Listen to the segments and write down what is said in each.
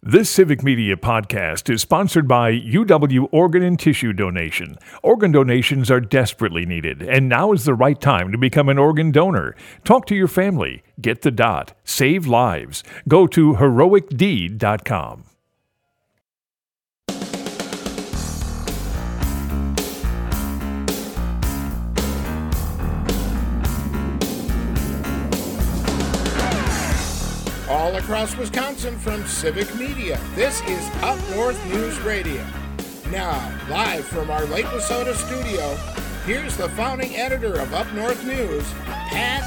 This Civic Media podcast is sponsored by UW Organ and Tissue Donation. Organ donations are desperately needed, and now is the right time to become an organ donor. Talk to your family. Get the dot. Save lives. Go to heroicdeed.com. All across Wisconsin from Civic Media, this is Up North News Radio. Now, live from our Lake Wissota studio, here's the founding editor of Up North News, Pat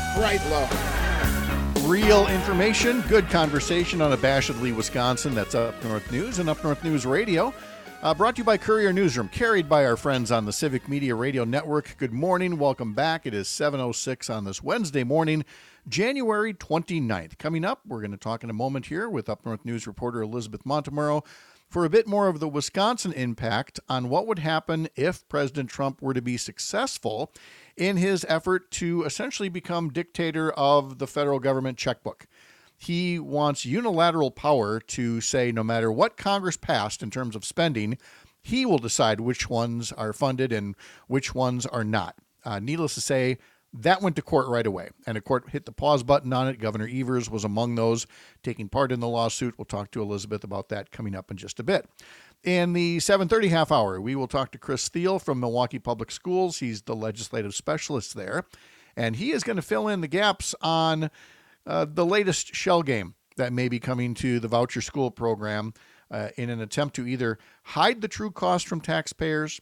Brightlow. Real information, good conversation unabashedly Wisconsin. That's Up North News and Up North News Radio. Brought to you by Courier Newsroom, carried by our friends on the Civic Media Radio Network. Good morning, welcome back. It is 7:06 on this Wednesday morning, January 29th. Coming up, we're going to talk in a moment here with Up North News reporter Elizabeth Montemurro for a bit more of the Wisconsin impact on what would happen if President Trump were to be successful in his effort to essentially become dictator of the federal government checkbook. He wants unilateral power to say no matter what Congress passed in terms of spending, he will decide which ones are funded and which ones are not. Needless to say, that went to court right away, and the court hit the pause button on it. Governor Evers was among those taking part in the lawsuit. We'll talk to Elizabeth about that coming up in just a bit. In the 7:30 half hour, we will talk to Chris Thiel from Milwaukee Public Schools. He's the legislative specialist there, and he is going to fill in the gaps on the latest shell game that may be coming to the voucher school program in an attempt to either hide the true cost from taxpayers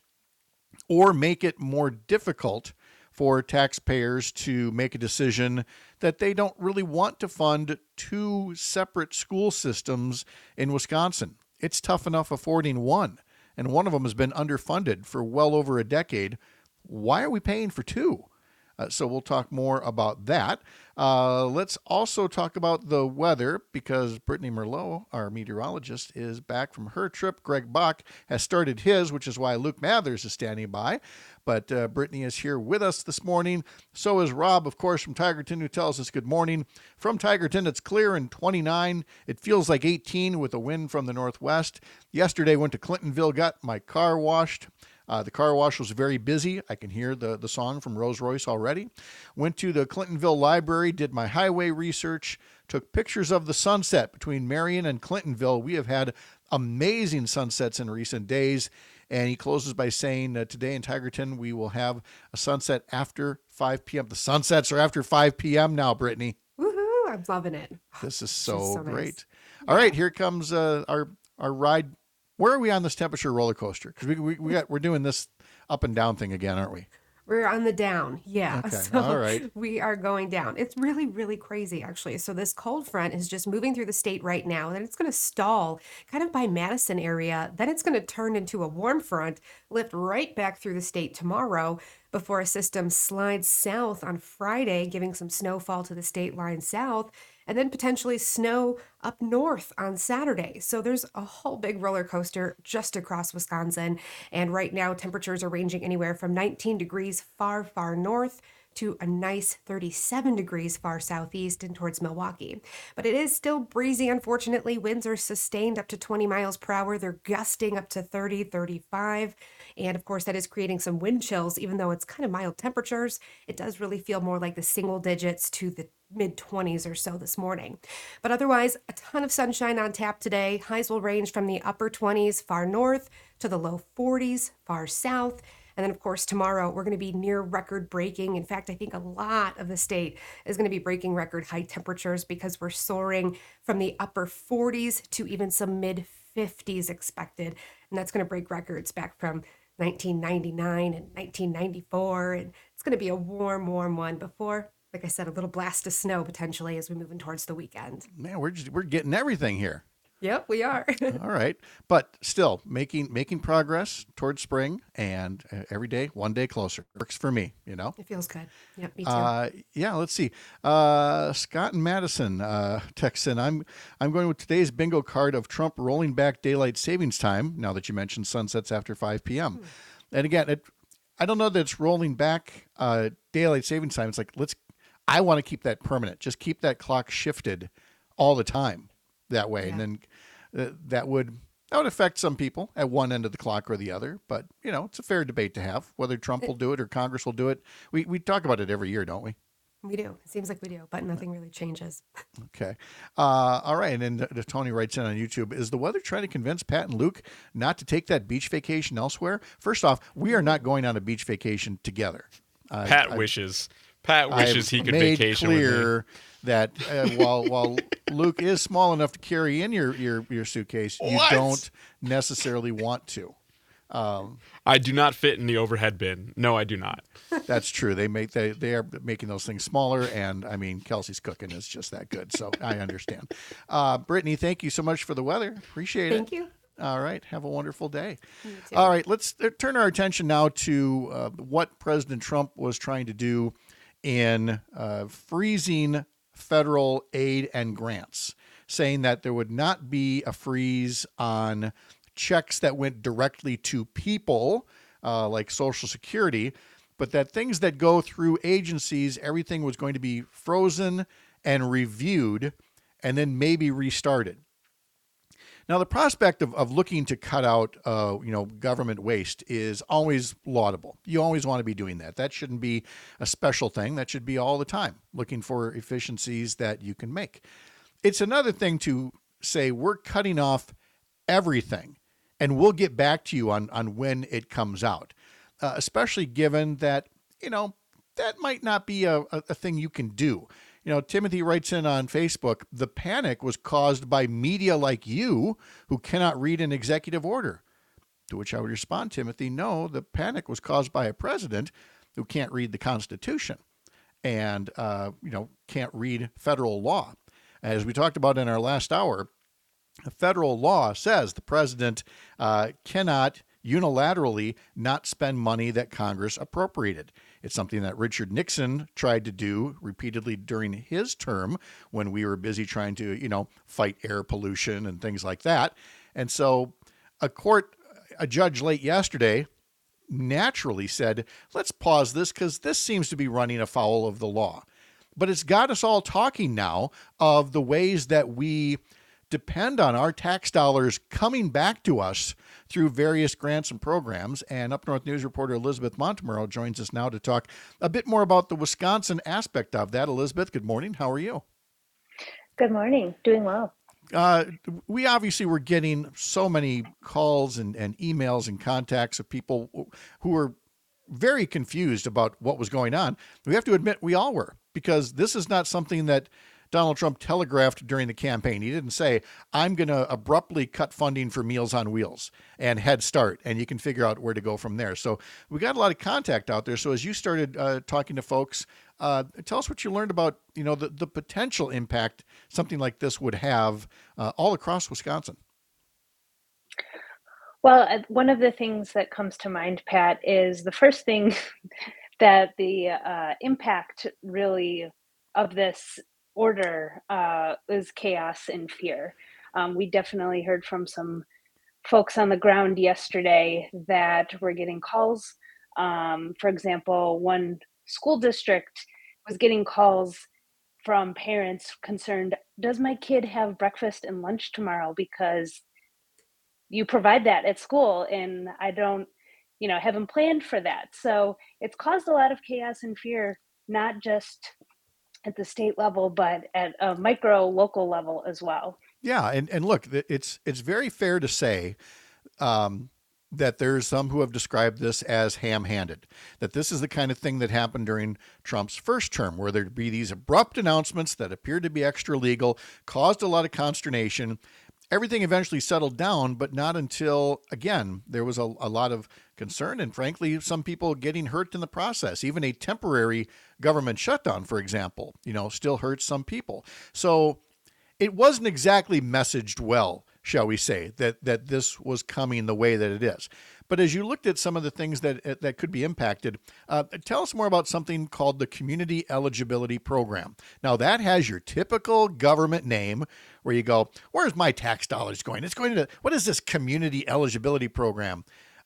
or make it more difficult for taxpayers to make a decision that they don't really want to fund two separate school systems in Wisconsin. It's tough enough affording one, and one of them has been underfunded for well over a decade. Why are we paying for two? So we'll talk more about that. Let's also talk about the weather because Brittany Merlot, our meteorologist, is back from her trip. Greg Bach has started his, which is why Luke Mathers is standing by. But Brittany is here with us this morning. So is Rob, of course, from Tigerton, who tells us good morning. From Tigerton, it's clear and 29. It feels like 18 with a wind from the northwest. Yesterday, went to Clintonville, got my car washed. The car wash was very busy. I can hear the song from Rolls Royce already. Went to the Clintonville Library, did my highway research, took pictures of the sunset between Marion and Clintonville. We have had amazing sunsets in recent days. And he closes by saying today in Tigerton, we will have a sunset after 5 p.m. The sunsets are after 5 p.m. now, Brittany. Woohoo! I'm loving it. This is so great. Nice. All right, here comes our ride. Where are we on this temperature roller coaster? Because we're doing this up and down thing again, aren't we? We're on the down. Yeah. Okay. So all right. we are going down. It's really, really crazy, actually. So this cold front is just moving through the state right now. Then it's going to stall kind of by Madison area. Then it's going to turn into a warm front, lift right back through the state tomorrow before a system slides south on Friday, giving some snowfall to the state line south, and then potentially snow up north on Saturday. So there's a whole big roller coaster just across Wisconsin. And right now, temperatures are ranging anywhere from 19 degrees far, far north to a nice 37 degrees far southeast and towards Milwaukee. But it is still breezy, unfortunately. Winds are sustained up to 20 miles per hour. They're gusting up to 30, 35. And of course, that is creating some wind chills. Even though it's kind of mild temperatures, it does really feel more like the single digits to the mid-20s or so this morning. But otherwise, a ton of sunshine on tap today. Highs will range from the upper 20s far north to the low 40s far south. And then, of course, tomorrow we're going to be near record breaking. In fact, I think a lot of the state is going to be breaking record high temperatures because we're soaring from the upper 40s to even some mid 50s expected. And that's going to break records back from 1999 and 1994. And it's going to be a warm, warm one before, like I said, a little blast of snow potentially as we move in towards the weekend. Man, we're getting everything here. Yep, we are. All right. But still making progress towards spring, and every day, one day closer. Works for me, you know? It feels good. Yep, me too. Yeah, let's see. Scott and Madison text in. I'm going with today's bingo card of Trump rolling back daylight savings time, now that you mentioned sunsets after 5 p.m. And again, I don't know that it's rolling back daylight savings time. It's like, I want to keep that permanent. Just keep that clock shifted all the time that way. Yeah. And then that would affect some people at one end of the clock or the other. But, it's a fair debate to have. Whether Trump will do it or Congress will do it, we talk about it every year, don't we? We do. It seems like we do, but nothing really changes. Okay. All right. And then Tony writes in on YouTube, is the weather trying to convince Pat and Luke not to take that beach vacation elsewhere? First off, we are not going on a beach vacation together. Pat wishes he could made vacation clear with me. That while Luke is small enough to carry in your suitcase, you don't necessarily want to. I do not fit in the overhead bin. No, I do not. That's true. They are making those things smaller, and I mean Kelsey's cooking is just that good. So I understand. Brittany, thank you so much for the weather. Appreciate it. Thank you. All right. Have a wonderful day. You too. All right. Let's turn our attention now to what President Trump was trying to do in freezing federal aid and grants, saying that there would not be a freeze on checks that went directly to people like Social Security, but that things that go through agencies, everything was going to be frozen and reviewed and then maybe restarted. Now, the prospect of looking to cut out, government waste is always laudable. You always want to be doing that. That shouldn't be a special thing. That should be all the time, looking for efficiencies that you can make. It's another thing to say we're cutting off everything, and we'll get back to you on when it comes out, especially given that, that might not be a thing you can do. Timothy writes in on Facebook, the panic was caused by media like you who cannot read an executive order. To which I would respond, Timothy, no, the panic was caused by a president who can't read the Constitution and, can't read federal law. As we talked about in our last hour, federal law says the president cannot unilaterally not spend money that Congress appropriated. It's something that Richard Nixon tried to do repeatedly during his term when we were busy trying to, fight air pollution and things like that. And so a judge late yesterday naturally said, let's pause this because this seems to be running afoul of the law. But it's got us all talking now of the ways that we depend on our tax dollars coming back to us through various grants and programs. And Up North News reporter Elizabeth Montemurro joins us now to talk a bit more about the Wisconsin aspect of that. Elizabeth, good morning. How are you? Good morning. Doing well. We obviously were getting so many calls and emails and contacts of people who were very confused about what was going on. We have to admit we all were, because this is not something that Donald Trump telegraphed during the campaign. He didn't say, I'm going to abruptly cut funding for Meals on Wheels and Head Start, and you can figure out where to go from there. So we got a lot of contact out there. So as you started talking to folks, tell us what you learned about, the potential impact something like this would have all across Wisconsin. Well, one of the things that comes to mind, Pat, is the first thing that the impact really of this order is chaos and fear. We definitely heard from some folks on the ground yesterday that were getting calls. For example, one school district was getting calls from parents concerned, does my kid have breakfast and lunch tomorrow? Because you provide that at school and I don't, haven't planned for that. So it's caused a lot of chaos and fear, not just at the state level, but at a micro local level as well. Yeah. And look, it's very fair to say that there's some who have described this as ham-handed, that this is the kind of thing that happened during Trump's first term, where there'd be these abrupt announcements that appeared to be extra legal, caused a lot of consternation. Everything eventually settled down, but not until, again, there was a lot of concern and, frankly, some people getting hurt in the process. Even a temporary government shutdown, for example, still hurts some people. So it wasn't exactly messaged well, shall we say, that this was coming the way that it is. But as you looked at some of the things that could be impacted, tell us more about something called the Community Eligibility Program. Now, that has your typical government name where you go, where's my tax dollars going? It's going to, what is this Community Eligibility Program?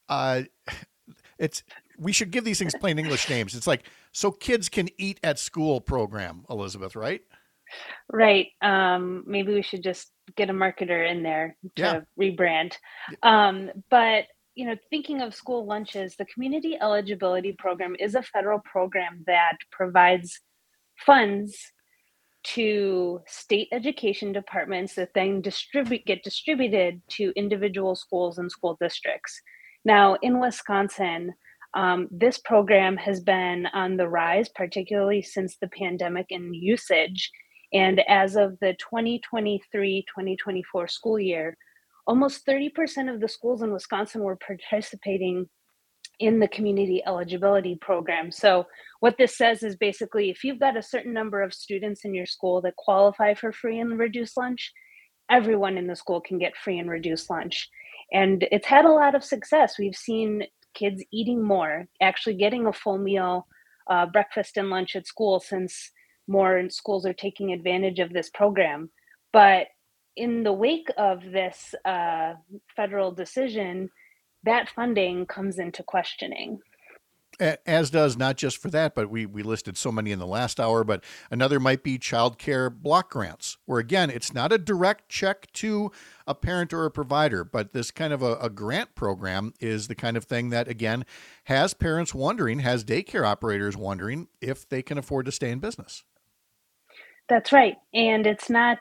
We should give these things plain English names. It's like, so kids can eat at school program, Elizabeth, right? Right. Maybe we should just get a marketer in there Yeah. to rebrand. But thinking of school lunches, the Community Eligibility Program is a federal program that provides funds to state education departments that then get distributed to individual schools and school districts. Now, in Wisconsin, this program has been on the rise, particularly since the pandemic in usage. And as of the 2023-2024 school year, almost 30% of the schools in Wisconsin were participating in the community eligibility program. So what this says is basically if you've got a certain number of students in your school that qualify for free and reduced lunch, everyone in the school can get free and reduced lunch. And it's had a lot of success. We've seen kids eating more, actually getting a full meal, breakfast and lunch at school, since more schools are taking advantage of this program. But in the wake of this federal decision, that funding comes into questioning. As does, not just for that, but we listed so many in the last hour, but another might be child care block grants, where again, it's not a direct check to a parent or a provider, but this kind of a grant program is the kind of thing that, again, has parents wondering, has daycare operators wondering if they can afford to stay in business. That's right. And it's not,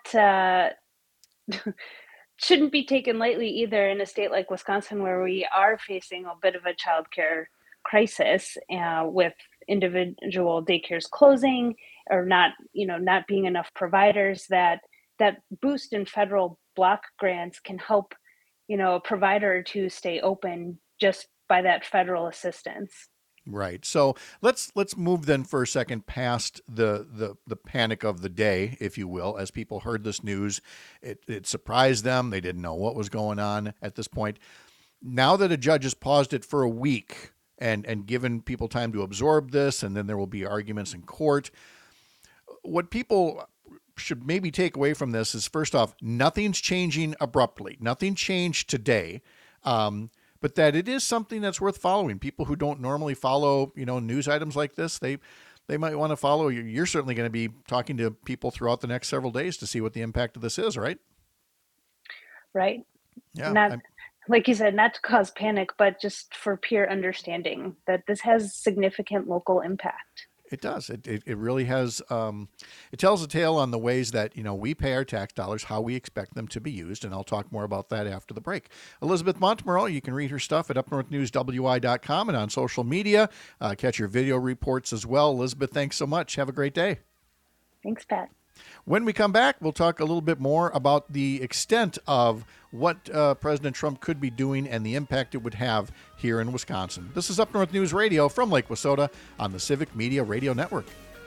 shouldn't be taken lightly either in a state like Wisconsin, where we are facing a bit of a childcare crisis with individual daycares closing or not being enough providers. That boost in federal block grants can help a provider or two stay open just by that federal assistance. Right. So let's move then for a second past the panic of the day, if you will. As people heard this news, it surprised them. They didn't know what was going on at this point. Now that a judge has paused it for a week and given people time to absorb this, and then there will be arguments in court, what people should maybe take away from this is, first off, nothing's changing abruptly. Nothing changed today. But that it is something that's worth following. People who don't normally follow, news items like this, they might want to follow. You're certainly going to be talking to people throughout the next several days to see what the impact of this is, right? Right. Yeah. Like you said, not to cause panic, but just for pure understanding that this has significant local impact. It does. It really has. It tells a tale on the ways that, we pay our tax dollars, how we expect them to be used. And I'll talk more about that after the break. Elizabeth Montemurro, you can read her stuff at upnorthnewswi.com and on social media. Catch her video reports as well. Elizabeth, thanks so much. Have a great day. Thanks, Pat. When we come back, we'll talk a little bit more about the extent of what President Trump could be doing and the impact it would have here in Wisconsin. This is Up North News Radio from Lake Wissota on the Civic Media Radio Network.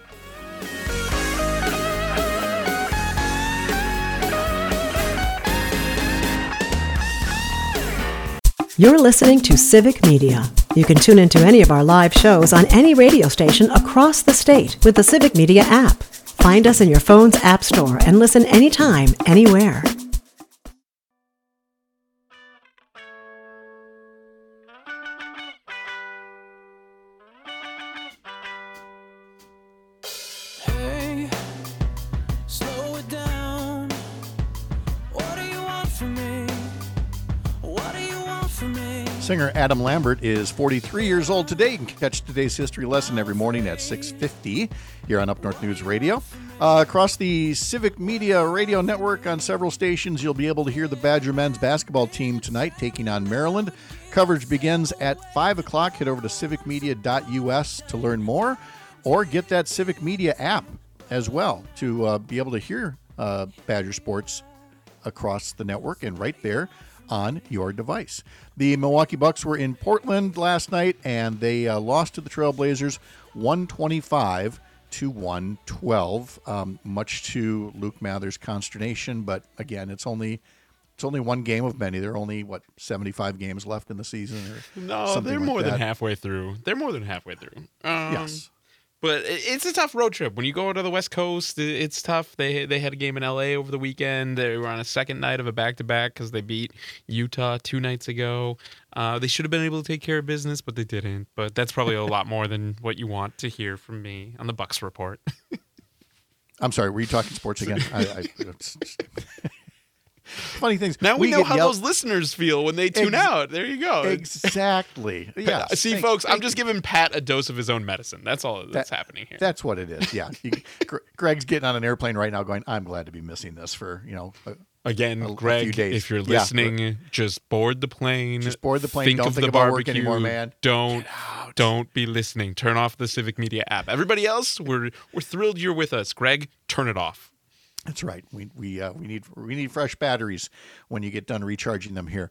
You're listening to Civic Media. You can tune into any of our live shows on any radio station across the state with the Civic Media app. Find us in your phone's app store and listen anytime, anywhere. Hey, slow it down. What do you want from me? What do you want from me? Singer Adam Lambert is 43 years old today. You can catch today's history lesson every morning at 6:50 here on Up North News Radio. Across the Civic Media Radio Network on several stations, you'll be able to hear the Badger men's basketball team tonight taking on Maryland. Coverage begins at 5 o'clock. Head over to civicmedia.us to learn more, or get that Civic Media app as well to be able to hear Badger sports across the network and right there on your device. The Milwaukee Bucks were in Portland last night, and they lost to the Trailblazers 125-112, much to Luke Mather's consternation. But again, it's only one game of many. There are only 75 games left in the season. No, they're more than halfway through. Yes. But it's a tough road trip. When you go to the West Coast, it's tough. They had a game in L.A. over the weekend. They were on a second night of a back-to-back because they beat Utah 2 nights ago. They should have been able to take care of business, but they didn't. But that's probably a lot more than what you want to hear from me on the Bucks Report. I'm sorry, were you talking sports again? Funny things. Now we know how those listeners feel when they tune out. There you go. Exactly. Yeah. See, folks, I'm just giving Pat a dose of his own medicine. That's all that's happening here. That's what it is. Yeah. Greg's getting on an airplane right now going, I'm glad to be missing this for, Again, Greg, few days. if you're listening, just board the plane. Just board the plane. Don't of think the about barbecue. work anymore, man. Don't be listening. Turn off the Civic Media app. Everybody else, we're thrilled you're with us. Greg, turn it off. That's right. We need fresh batteries when you get done recharging them here.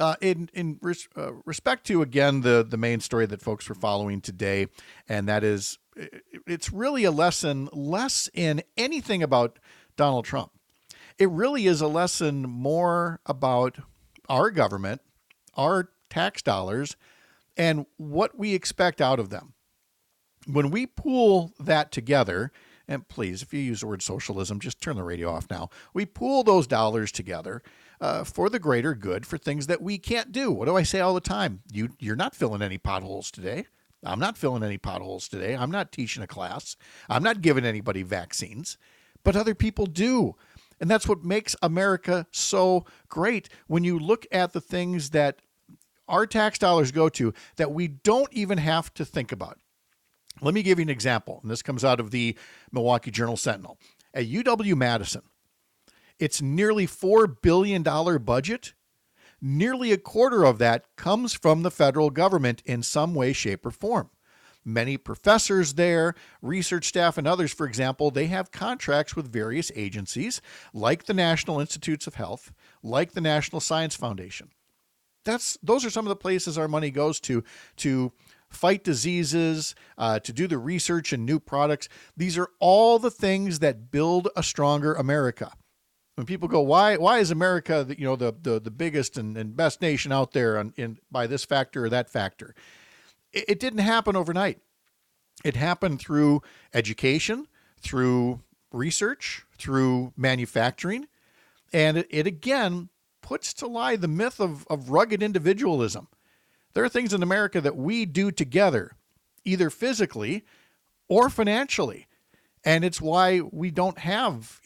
In respect to, again, the main story that folks were following today, and that is, it's really a lesson less in anything about Donald Trump. It really is a lesson more about our government, our tax dollars, and what we expect out of them. When we pool that together, and please, if you use the word socialism, just turn the radio off now. We pool those dollars together for the greater good, for things that we can't do. What do I say all the time? You're not filling any potholes today. I'm not filling any potholes today. I'm not teaching a class. I'm not giving anybody vaccines, but other people do. And that's what makes America so great. When you look at the things that our tax dollars go to that we don't even have to think about. Let me give you an example. And this comes out of the Milwaukee Journal-Sentinel. At UW-Madison, its nearly $4 billion budget, nearly a quarter of that comes from the federal government in some way, shape, or form. Many professors there, research staff, and others, for example, they have contracts with various agencies like the National Institutes of Health, like the National Science Foundation. Those are some of the places our money goes to fight diseases, to do the research and new products. These are all the things that build a stronger America. When people go, why is America the biggest and best nation out there by this factor or that factor? It didn't happen overnight. It happened through education, through research, through manufacturing, and it again puts to lie the myth of rugged individualism. There are things in America that we do together, either physically or financially, and it's why we don't have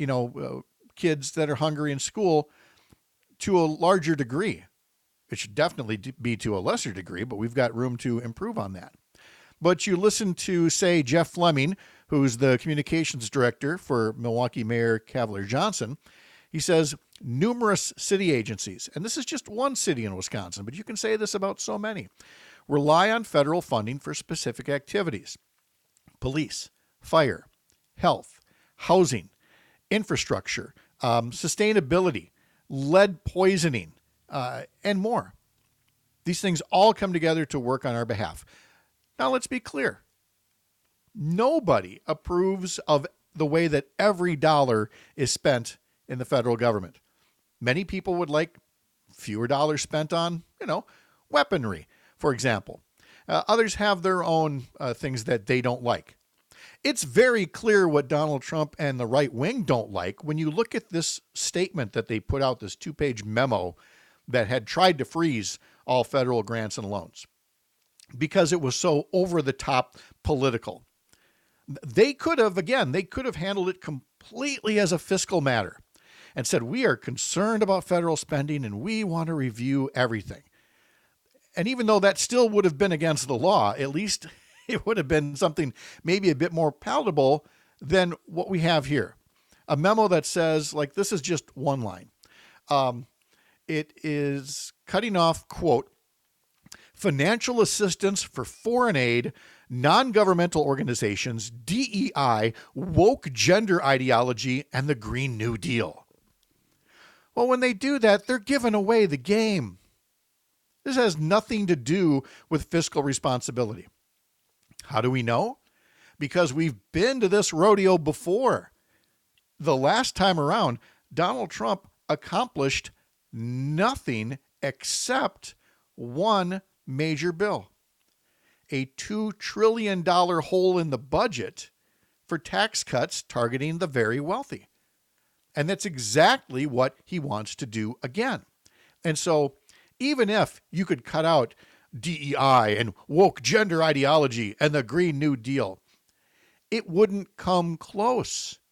kids that are hungry in school to a larger degree. It should definitely be to a lesser degree, but we've got room to improve on that. But you listen to, say, Jeff Fleming, who's the communications director for Milwaukee Mayor Cavalier Johnson. He says numerous city agencies, and this is just one city in Wisconsin, but you can say this about so many, rely on federal funding for specific activities: police, fire, health, housing, infrastructure, sustainability, lead poisoning, and more. These things all come together to work on our behalf. Now, let's be clear. Nobody approves of the way that every dollar is spent in the federal government. Many people would like fewer dollars spent on, weaponry, for example. Others have their own things that they don't like. It's very clear what Donald Trump and the right wing don't like when you look at this statement that they put out, this 2-page memo that had tried to freeze all federal grants and loans because it was so over-the-top political. They could have handled it completely as a fiscal matter and said, we are concerned about federal spending and we want to review everything. And even though that still would have been against the law, at least it would have been something maybe a bit more palatable than what we have here. A memo that says, this is just one line. It is cutting off, quote, financial assistance for foreign aid, non-governmental organizations, DEI, woke gender ideology, and the Green New Deal. Well, when they do that, they're giving away the game. This has nothing to do with fiscal responsibility. How do we know? Because we've been to this rodeo before. The last time around, Donald Trump accomplished nothing except one major bill, a $2 trillion hole in the budget for tax cuts targeting the very wealthy. And that's exactly what he wants to do again. And so even if you could cut out DEI and woke gender ideology and the Green New Deal, it wouldn't come close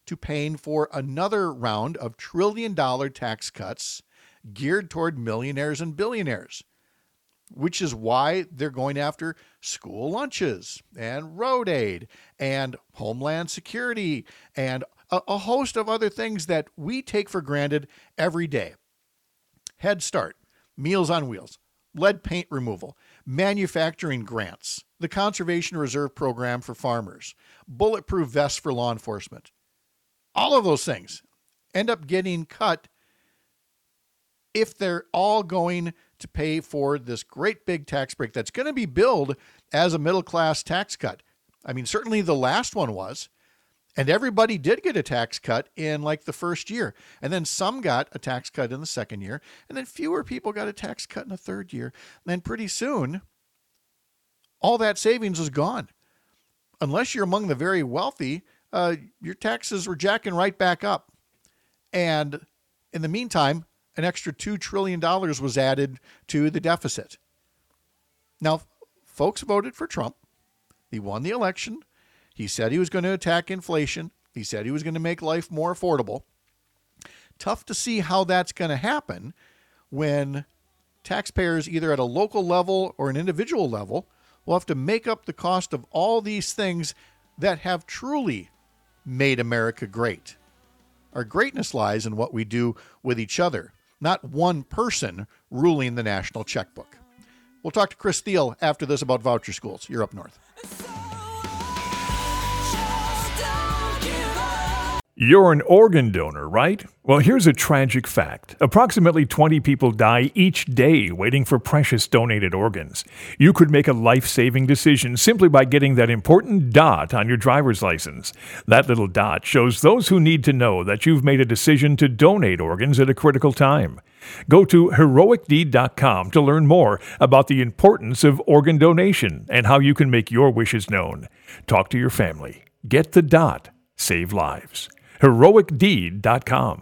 to paying for another round of trillion-dollar tax cuts geared toward millionaires and billionaires, which is why they're going after school lunches and road aid and homeland security and a host of other things that we take for granted every day. Head Start, Meals on Wheels, lead paint removal, manufacturing grants, the Conservation Reserve Program for farmers, bulletproof vests for law enforcement. All of those things end up getting cut if they're all going to pay for this great big tax break that's going to be billed as a middle-class tax cut. I mean, certainly the last one was, and everybody did get a tax cut in like the first year. And then some got a tax cut in the second year, and then fewer people got a tax cut in the third year. And then pretty soon, all that savings is gone. Unless you're among the very wealthy, your taxes were jacking right back up. And in the meantime, an extra $2 trillion was added to the deficit. Now, folks voted for Trump. He won the election. He said he was going to attack inflation. He said he was going to make life more affordable. Tough to see how that's going to happen when taxpayers, either at a local level or an individual level, will have to make up the cost of all these things that have truly made America great. Our greatness lies in what we do with each other, not one person ruling the national checkbook. We'll talk to Chris Thiel after this about voucher schools. You're Up North. You're an organ donor, right? Well, here's a tragic fact. Approximately 20 people die each day waiting for precious donated organs. You could make a life-saving decision simply by getting that important dot on your driver's license. That little dot shows those who need to know that you've made a decision to donate organs at a critical time. Go to heroicdeed.com to learn more about the importance of organ donation and how you can make your wishes known. Talk to your family. Get the dot. Save lives. heroicdeed.com.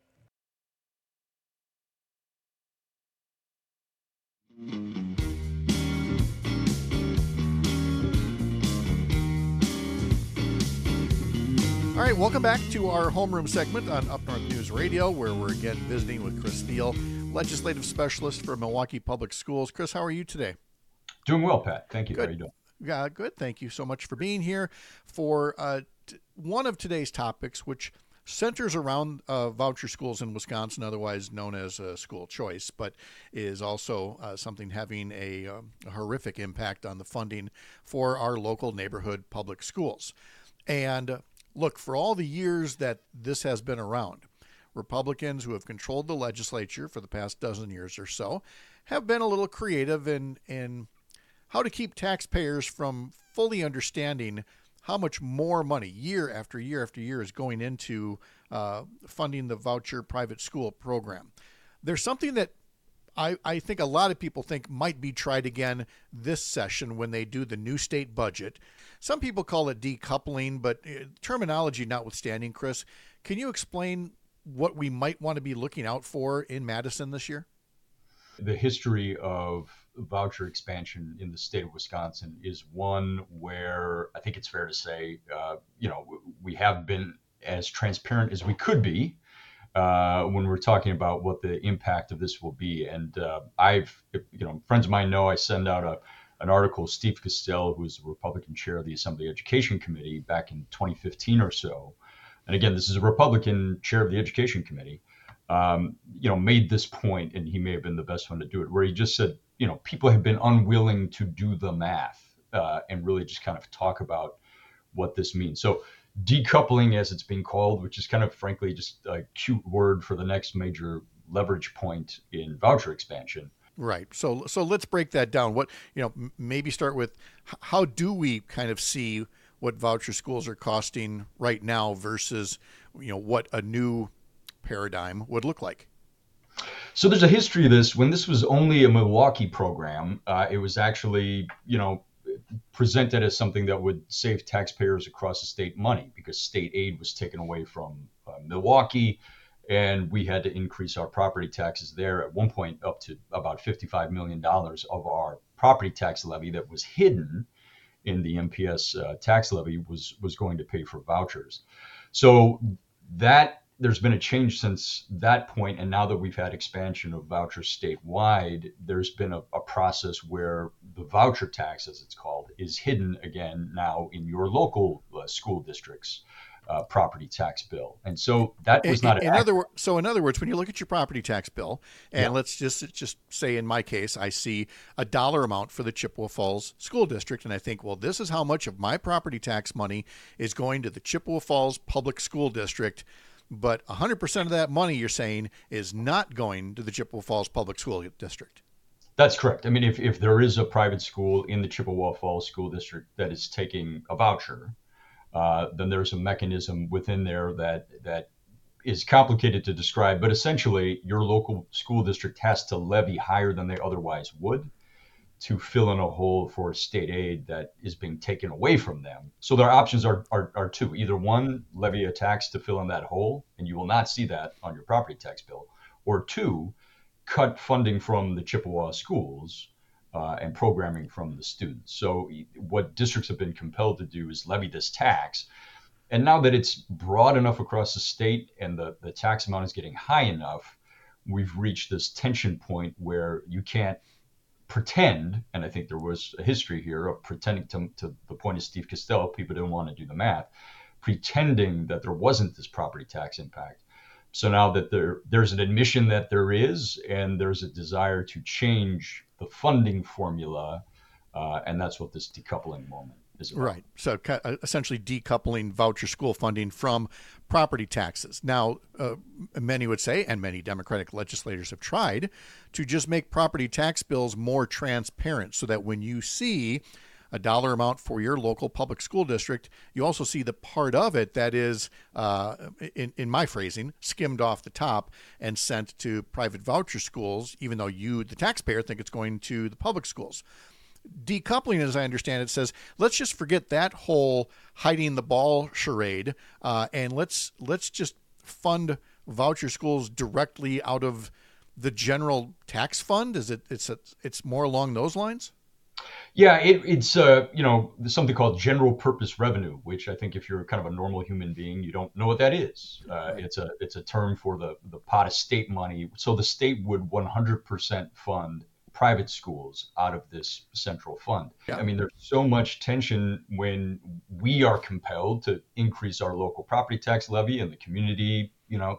All right, welcome back to our homeroom segment on Up North News Radio, where we're again visiting with Chris Thiel, legislative specialist for Milwaukee Public Schools. Chris, how are you today? Doing well, Pat. Thank you. Good. How are you doing? Yeah, good. Thank you so much for being here for one of today's topics, which centers around voucher schools in Wisconsin, otherwise known as school choice, but is also something having a horrific impact on the funding for our local neighborhood public schools. And look, for all the years that this has been around, Republicans who have controlled the legislature for the past dozen years or so have been a little creative in how to keep taxpayers from fully understanding how much more money year after year after year is going into funding the voucher private school program. There's something that I think a lot of people think might be tried again this session when they do the new state budget. Some people call it decoupling, but terminology notwithstanding, Chris, can you explain what we might want to be looking out for in Madison this year? The history of voucher expansion in the state of Wisconsin is one where I think it's fair to say, we have been as transparent as we could be when we're talking about what the impact of this will be. And friends of mine know I send out an article, Steve Castell, who is the Republican chair of the Assembly Education Committee back in 2015 or so. And again, this is a Republican chair of the Education Committee, made this point, and he may have been the best one to do it, where he just said, people have been unwilling to do the math and really just kind of talk about what this means. So decoupling, as it's being called, which is kind of frankly just a cute word for the next major leverage point in voucher expansion. Right. So let's break that down. What, maybe start with how do we kind of see what voucher schools are costing right now versus, what a new paradigm would look like? So there's a history of this. When this was only a Milwaukee program, it was actually, presented as something that would save taxpayers across the state money because state aid was taken away from Milwaukee, and we had to increase our property taxes there at one point up to about $55 million of our property tax levy that was hidden in the MPS tax levy was going to pay for vouchers. So that there's been a change since that point, and now that we've had expansion of vouchers statewide, there's been a process where the voucher tax, as it's called, is hidden again now in your local school district's property tax bill, and so that was not. In other words, when you look at your property tax bill, and Yeah. let's just say in my case, I see a dollar amount for the Chippewa Falls School District, and I think, well, this is how much of my property tax money is going to the Chippewa Falls Public School District. But 100% of that money, you're saying, is not going to the Chippewa Falls Public School District. That's correct. I mean, if there is a private school in the Chippewa Falls School District that is taking a voucher, then there's a mechanism within there that is complicated to describe. But essentially, your local school district has to levy higher than they otherwise would to fill in a hole for state aid that is being taken away from them. So their options are two. Either one, levy a tax to fill in that hole, and you will not see that on your property tax bill. Or two, cut funding from the Chippewa schools and programming from the students. So what districts have been compelled to do is levy this tax. And now that it's broad enough across the state and the tax amount is getting high enough, we've reached this tension point where you can't pretend, and I think there was a history here of pretending to the point of Steve Costello, people didn't want to do the math, pretending that there wasn't this property tax impact. So now that there's an admission that there is, and there's a desire to change the funding formula, and that's what this decoupling moment is about. Right. So essentially decoupling voucher school funding from property taxes. Now, many would say, and many Democratic legislators have tried, to just make property tax bills more transparent so that when you see a dollar amount for your local public school district, you also see the part of it that is, in my phrasing, skimmed off the top and sent to private voucher schools, even though you, the taxpayer, think it's going to the public schools. Decoupling, as I understand it, says let's just forget that whole hiding the ball charade, and let's just fund voucher schools directly out of the general tax fund. It's more along those lines? Yeah, it's something called general purpose revenue, which I think if you're kind of a normal human being, you don't know what that is. It's a term for the pot of state money. So the state would 100% fund private schools out of this central fund. Yeah. I mean, there's so much tension when we are compelled to increase our local property tax levy, and the community,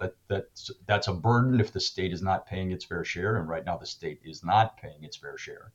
that's a burden if the state is not paying its fair share. And right now the state is not paying its fair share.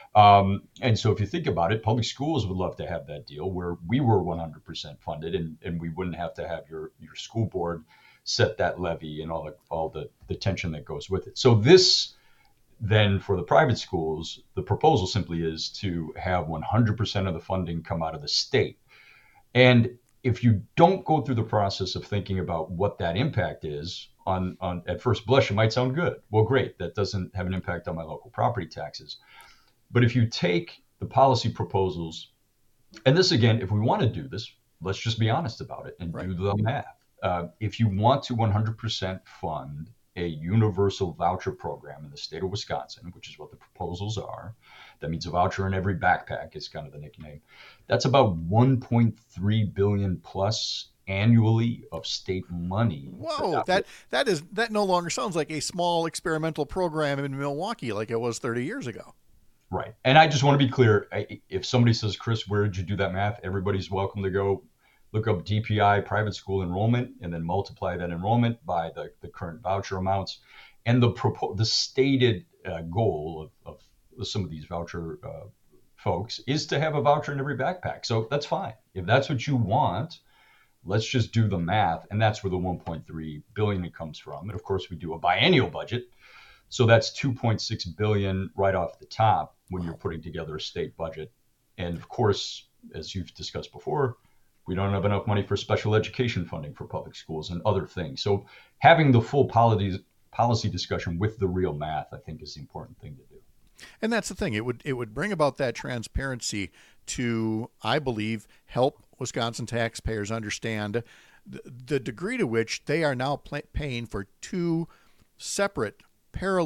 And so if you think about it, public schools would love to have that deal where we were 100% funded, and we wouldn't have to have your school board set that levy and all the tension that goes with it. So this, then for the private schools, the proposal simply is to have 100% of the funding come out of the state. And if you don't go through the process of thinking about what that impact is, on at first blush, it might sound good. Well, great, that doesn't have an impact on my local property taxes. But if you take the policy proposals, and this again, if we want to do this, let's just be honest about it and do the math. If you want to 100% fund a universal voucher program in the state of Wisconsin, which is what the proposals are, that means a voucher in every backpack is kind of the nickname. That's about $1.3 billion plus annually of state money. Whoa, that no longer sounds like a small experimental program in Milwaukee like it was 30 years ago. Right. And I just want to be clear. If somebody says, Chris, where did you do that math? Everybody's welcome to go look up DPI private school enrollment and then multiply that enrollment by the current voucher amounts. And the stated goal of some of these voucher folks is to have a voucher in every backpack. So that's fine. If that's what you want, let's just do the math. And that's where the $1.3 billion comes from. And of course, we do a biennial budget. So that's $2.6 billion right off the top when you're putting together a state budget. And of course, as you've discussed before, we don't have enough money for special education funding for public schools and other things. So having the full policy discussion with the real math, I think, is the important thing to do. And that's the thing. It would bring about that transparency to, I believe, help Wisconsin taxpayers understand the degree to which they are now paying for two separate parallel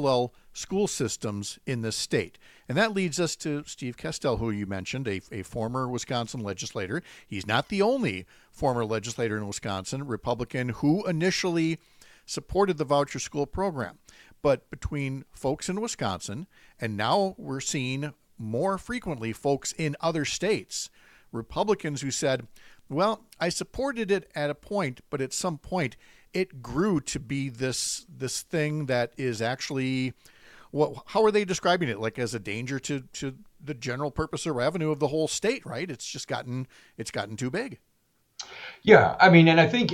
school systems in this state. And that leads us to Steve Castell, who you mentioned, a former Wisconsin legislator. He's not the only former legislator in Wisconsin, Republican, who initially supported the voucher school program. But between folks in Wisconsin, and now we're seeing more frequently folks in other states, Republicans who said, well, I supported it at a point, but at some point it grew to be this thing that is actually, how are they describing it? Like as a danger to the general purpose or revenue of the whole state, right? It's just gotten too big. Yeah, I mean, and I think,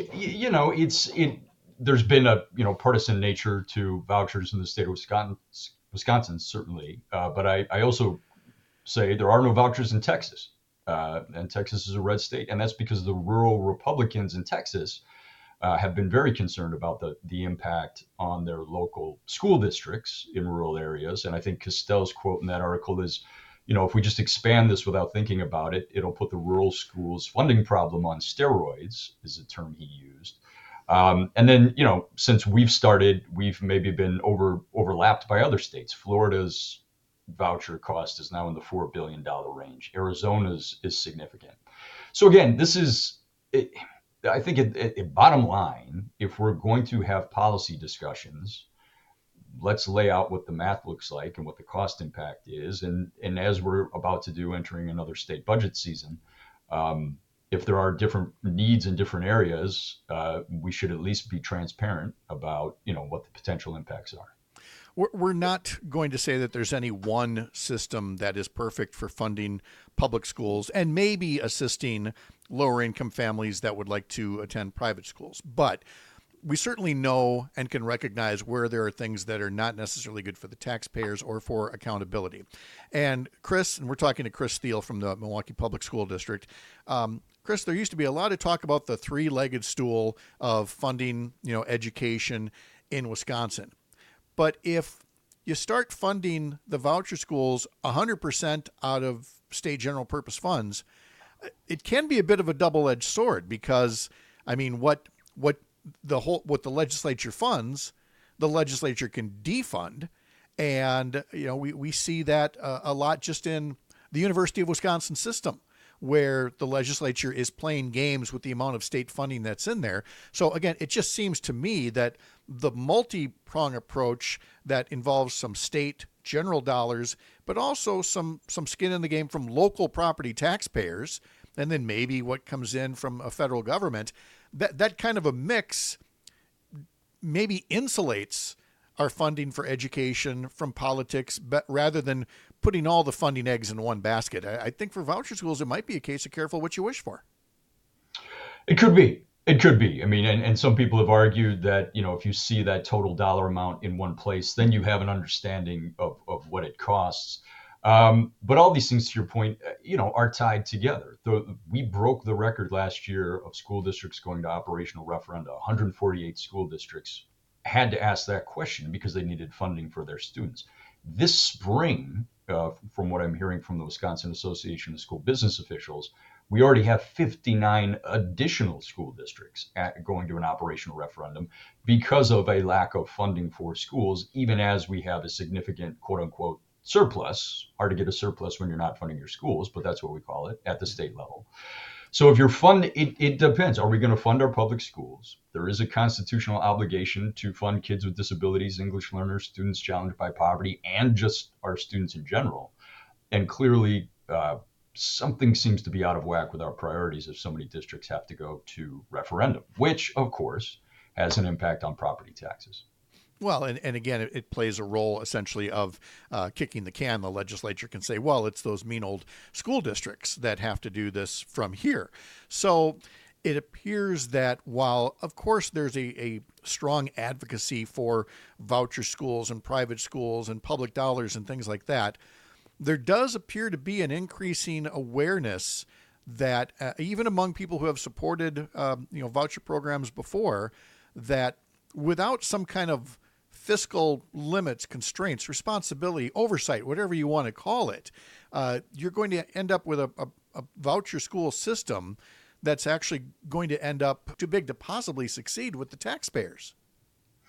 there's been a, partisan nature to vouchers in the state of Wisconsin, certainly. But I also say there are no vouchers in Texas. And Texas is a red state. And that's because the rural Republicans in Texas have been very concerned about the impact on their local school districts in rural areas. And I think Castell's quote in that article is, if we just expand this without thinking about it, it'll put the rural schools funding problem on steroids, is a term he used. And then, since we've started, we've maybe been overlapped by other states. Florida's voucher cost is now in the $4 billion range. Arizona's is significant. So again, this is, I think at bottom line, if we're going to have policy discussions, let's lay out what the math looks like and what the cost impact is. And as we're about to do entering another state budget season, if there are different needs in different areas, we should at least be transparent about, what the potential impacts are. We're not going to say that there's any one system that is perfect for funding public schools and maybe assisting lower income families that would like to attend private schools. But we certainly know and can recognize where there are things that are not necessarily good for the taxpayers or for accountability. And Chris, and we're talking to Chris Thiel from the Milwaukee Public School District. Chris, there used to be a lot of talk about the three-legged stool of funding, education in Wisconsin. But if you start funding the voucher schools 100% out of state general purpose funds, it can be a bit of a double-edged sword because, I mean, what the legislature funds, the legislature can defund. And, we see that a lot just in the University of Wisconsin system, where the legislature is playing games with the amount of state funding that's in there. So again, it just seems to me that the multi-prong approach that involves some state general dollars, but also some skin in the game from local property taxpayers, and then maybe what comes in from a federal government, that kind of a mix maybe insulates our funding for education from politics, but rather than putting all the funding eggs in one basket. I think for voucher schools, it might be a case of careful what you wish for. It could be. It could be. I mean, and some people have argued that, if you see that total dollar amount in one place, then you have an understanding of what it costs. But all these things, to your point, are tied together. We broke the record last year of school districts going to operational referenda. 148 school districts had to ask that question because they needed funding for their students. This spring, from what I'm hearing from the Wisconsin Association of School Business Officials, we already have 59 additional school districts going to an operational referendum because of a lack of funding for schools, even as we have a significant, quote unquote, surplus. Hard to get a surplus when you're not funding your schools, but that's what we call it at the state level. So if you're it depends. Are we going to fund our public schools? There is a constitutional obligation to fund kids with disabilities, English learners, students challenged by poverty, and just our students in general. And clearly, something seems to be out of whack with our priorities if so many districts have to go to referendum, which, of course, has an impact on property taxes. Well, and again, it plays a role essentially of kicking the can. The legislature can say, well, it's those mean old school districts that have to do this from here. So it appears that while, of course, there's a strong advocacy for voucher schools and private schools and public dollars and things like that, there does appear to be an increasing awareness that even among people who have supported voucher programs before, that without some kind of fiscal limits, constraints, responsibility, oversight, whatever you want to call it, you're going to end up with a voucher school system that's actually going to end up too big to possibly succeed with the taxpayers.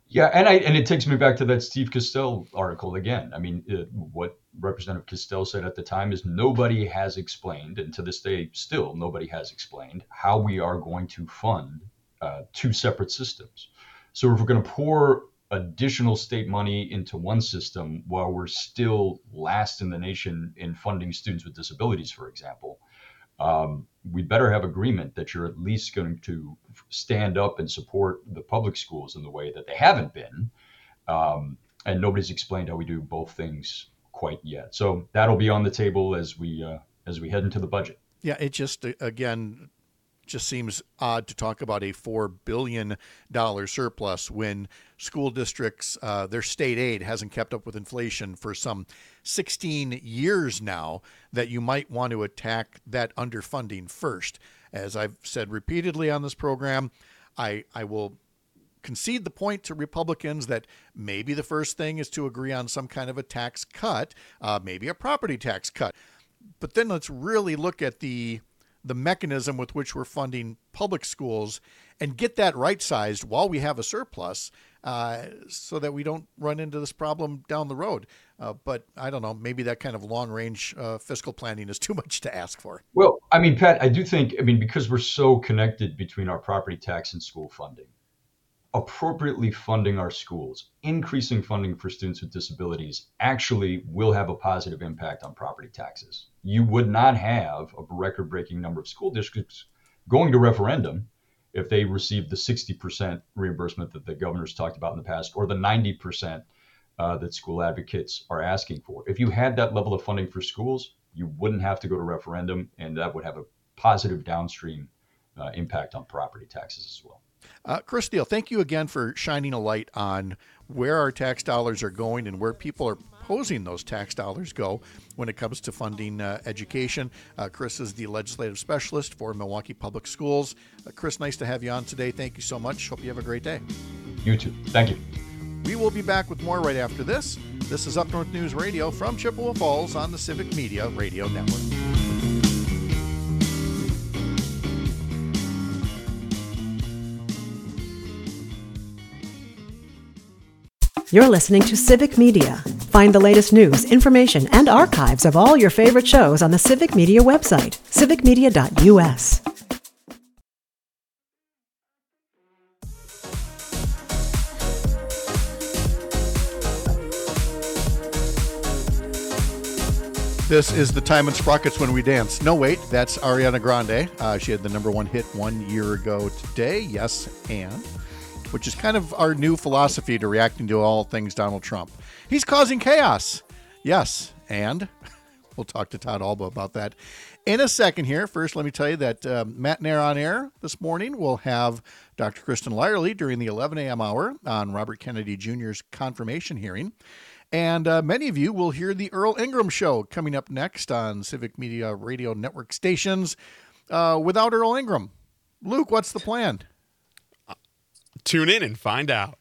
Yeah, and it takes me back to that Steve Castell article again. I mean, what Representative Castell said at the time is nobody has explained, and to this day, still nobody has explained how we are going to fund two separate systems. So if we're going to pour additional state money into one system while we're still last in the nation in funding students with disabilities, for example, we better have agreement that you're at least going to stand up and support the public schools in the way that they haven't been. And nobody's explained how we do both things quite yet. So that'll be on the table as we head into the budget. Yeah, it just, again, just seems odd to talk about a $4 billion surplus when school districts, their state aid hasn't kept up with inflation for some 16 years now, that you might want to attack that underfunding first. As I've said repeatedly on this program, I will concede the point to Republicans that maybe the first thing is to agree on some kind of a tax cut, maybe a property tax cut. But then let's really look at the mechanism with which we're funding public schools and get that right-sized while we have a surplus, so that we don't run into this problem down the road. But I don't know, maybe that kind of long-range fiscal planning is too much to ask for. Well, I mean, Pat, I do think, because we're so connected between our property tax and school funding, appropriately funding our schools, increasing funding for students with disabilities actually will have a positive impact on property taxes. You would not have a record-breaking number of school districts going to referendum if they received the 60% reimbursement that the governor's talked about in the past, or the 90% that school advocates are asking for. If you had that level of funding for schools, you wouldn't have to go to referendum, and that would have a positive downstream impact on property taxes as well. Chris Steele, thank you again for shining a light on where our tax dollars are going and where people are proposing those tax dollars go when it comes to funding education. Chris is the legislative specialist for Milwaukee Public Schools. Chris, nice to have you on today. Thank you so much. Hope you have a great day. You too. Thank you. We will be back with more right after this. This is Up North News Radio from Chippewa Falls on the Civic Media Radio Network. You're listening to Civic Media. Find the latest news, information, and archives of all your favorite shows on the Civic Media website, civicmedia.us. This is the time in Sprockets When We Dance. No, wait, that's Ariana Grande. She had the #1 hit 1 year ago today, Yes and, which is kind of our new philosophy to reacting to all things Donald Trump. He's causing chaos. Yes, and we'll talk to Todd Alba about that in a second here. First, let me tell you that Matt Nair on Air this morning will have Dr. Kristen Lyerly during the 11 a.m. hour on Robert Kennedy Jr.'s confirmation hearing. And many of you will hear the Earl Ingram Show coming up next on Civic Media Radio Network stations without Earl Ingram. Luke, what's the plan? Tune in and find out.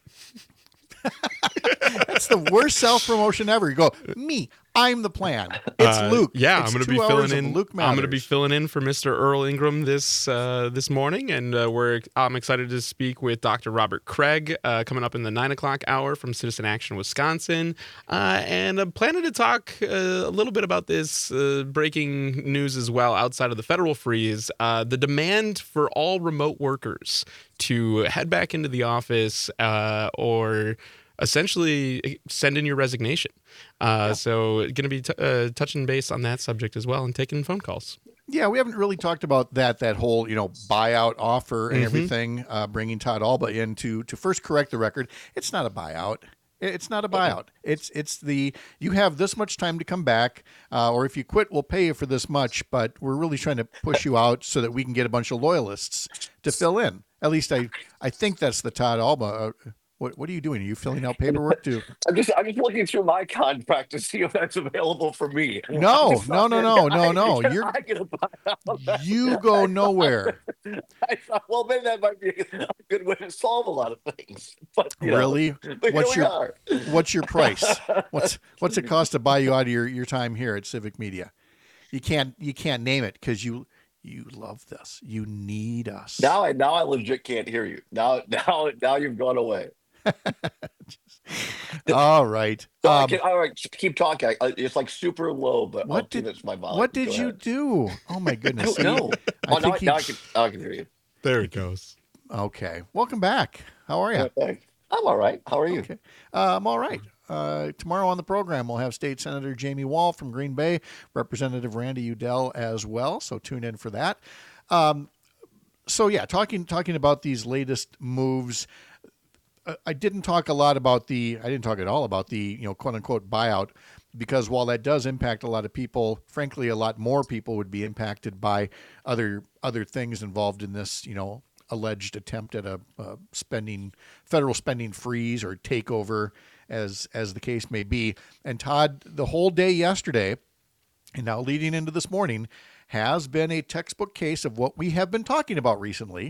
That's the worst self-promotion ever. You go, me, I'm the plan. It's Luke. Yeah, it's I'm going to be filling in. I'm going to be filling in for Mr. Earl Ingram this morning, and I'm excited to speak with Dr. Robert Craig coming up in the 9 o'clock hour from Citizen Action Wisconsin, and I'm planning to talk a little bit about this breaking news as well outside of the federal freeze, the demand for all remote workers to head back into the office or essentially send in your resignation. So going to be touching base on that subject as well and taking phone calls. Yeah, we haven't really talked about that whole, buyout offer and everything, bringing Todd Alba in to first correct the record. It's not a buyout. It's not a buyout. It's you have this much time to come back, or if you quit, we'll pay you for this much, but we're really trying to push you out so that we can get a bunch of loyalists to fill in. At least I think that's the Todd Alba. What are you doing? Are you filling out paperwork too? I'm just looking through my contract to see if that's available for me. No. You're not gonna buy out. You go nowhere. I thought, well, maybe that might be a good way to solve a lot of things. But really, but what's your price? What's it cost to buy you out of your time here at Civic Media? You can't name it because you love this. You need us. Now I legit can't hear you. Now you've gone away. All right. All right, keep talking. It's like super low, but I'll do this my volume. What did you do? Oh my goodness! I don't know. Now I can hear you. There it goes. Okay. Welcome back. How are you? I'm all right. How are you? Okay. I'm all right. Tomorrow on the program, we'll have State Senator Jamie Wall from Green Bay, Representative Randy Udell as well. So tune in for that. Talking about these latest moves. I didn't talk at all about the quote unquote buyout, because while that does impact a lot of people, frankly, a lot more people would be impacted by other things involved in this, alleged attempt at a federal spending freeze or takeover, as the case may be. And Todd, the whole day yesterday, and now leading into this morning, has been a textbook case of what we have been talking about recently,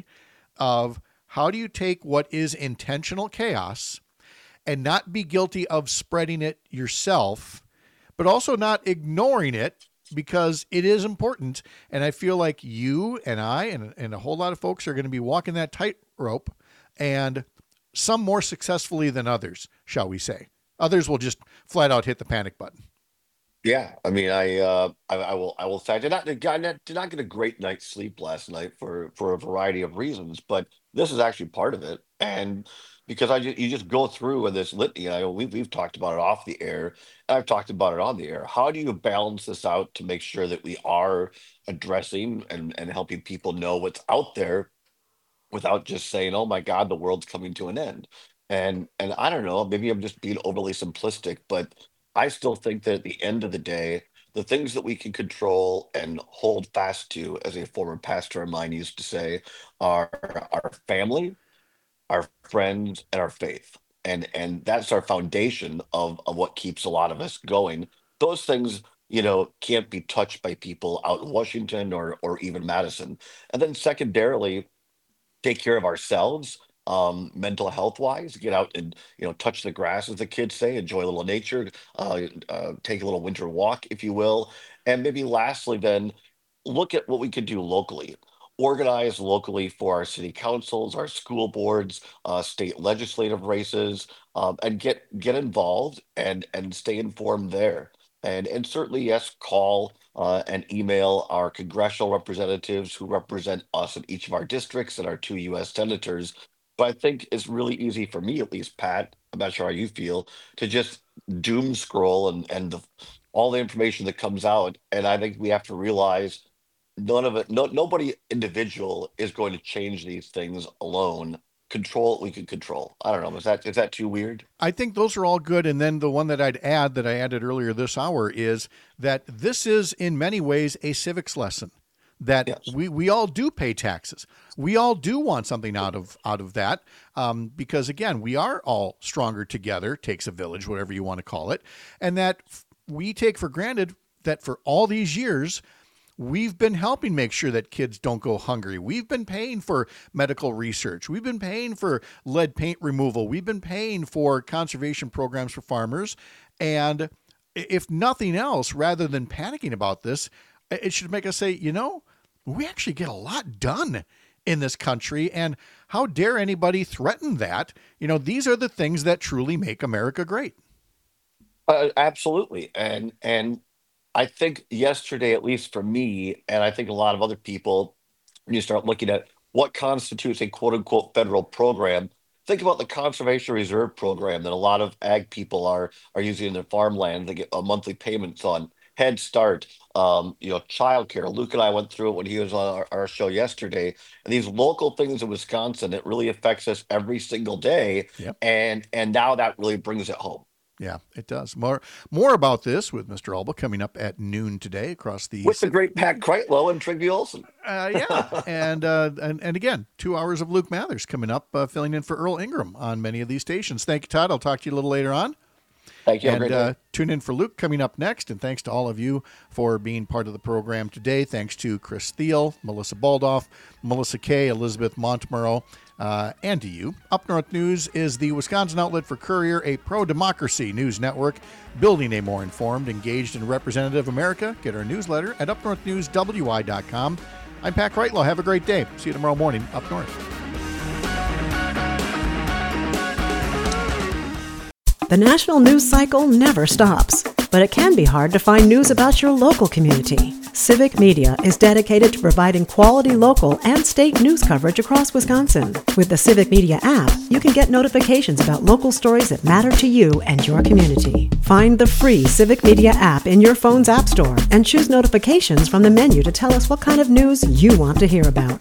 of how do you take what is intentional chaos and not be guilty of spreading it yourself, but also not ignoring it, because it is important. And I feel like you and I and a whole lot of folks are going to be walking that tightrope, and some more successfully than others, shall we say. Others will just flat out hit the panic button. Yeah, I mean, I will say I did not get a great night's sleep last night for a variety of reasons, but this is actually part of it. And because you just go through this litany, and we've talked about it off the air, and I've talked about it on the air. How do you balance this out to make sure that we are addressing and helping people know what's out there without just saying, "Oh my God, the world's coming to an end"? And I don't know, maybe I'm just being overly simplistic, but I still think that at the end of the day, the things that we can control and hold fast to, as a former pastor of mine used to say, are our family, our friends, and our faith. And that's our foundation of what keeps a lot of us going. Those things, can't be touched by people out in Washington or even Madison. And then secondarily, take care of ourselves. Mental health wise, get out and touch the grass, as the kids say, enjoy a little nature, take a little winter walk, if you will. And maybe lastly, then look at what we could do locally. Organize locally for our city councils, our school boards, state legislative races, and get involved and stay informed there. And certainly, yes, call and email our congressional representatives who represent us in each of our districts and our 2 U.S. senators. But I think it's really easy for me, at least, Pat, I'm not sure how you feel, to just doom scroll and all the information that comes out. And I think we have to realize nobody individual is going to change these things alone. Control what we can control. I don't know. Is that too weird? I think those are all good. And then the one that I'd add, that I added earlier this hour, is that this is in many ways a civics lesson. That yes. we all do pay taxes. We all do want something out of that, because again, we are all stronger together. Takes a village, whatever you want to call it, and that we take for granted that for all these years, we've been helping make sure that kids don't go hungry. We've been paying for medical research. We've been paying for lead paint removal. We've been paying for conservation programs for farmers. And if nothing else, rather than panicking about this, it should make us say, we actually get a lot done in this country, and how dare anybody threaten that? These are the things that truly make America great. Absolutely. And I think yesterday, at least for me, and I think a lot of other people, when you start looking at what constitutes a quote unquote federal program, think about the Conservation Reserve Program that a lot of ag people are using in their farmland. They get a monthly payments on. Head Start, childcare. Luke and I went through it when he was on our show yesterday. And these local things in Wisconsin, it really affects us every single day. Yep. And now that really brings it home. Yeah, it does. More about this with Mr. Alba coming up at noon today across the with the great Pat Kreitlow and Trygve Olsen. Yeah, and again, 2 hours of Luke Mathers coming up, filling in for Earl Ingram on many of these stations. Thank you, Todd. I'll talk to you a little later on. Thank you. And tune in for Luke coming up next. And thanks to all of you for being part of the program today. Thanks to Chris Thiel, Melissa Baldoff, Melissa Kay, Elizabeth Montmurrow, and to you. Up North News is the Wisconsin outlet for Courier, a pro-democracy news network, building a more informed, engaged, and representative America. Get our newsletter at upnorthnewswi.com. I'm Pat Kreitlow. Have a great day. See you tomorrow morning up north. The national news cycle never stops, but it can be hard to find news about your local community. Civic Media is dedicated to providing quality local and state news coverage across Wisconsin. With the Civic Media app, you can get notifications about local stories that matter to you and your community. Find the free Civic Media app in your phone's app store and choose notifications from the menu to tell us what kind of news you want to hear about.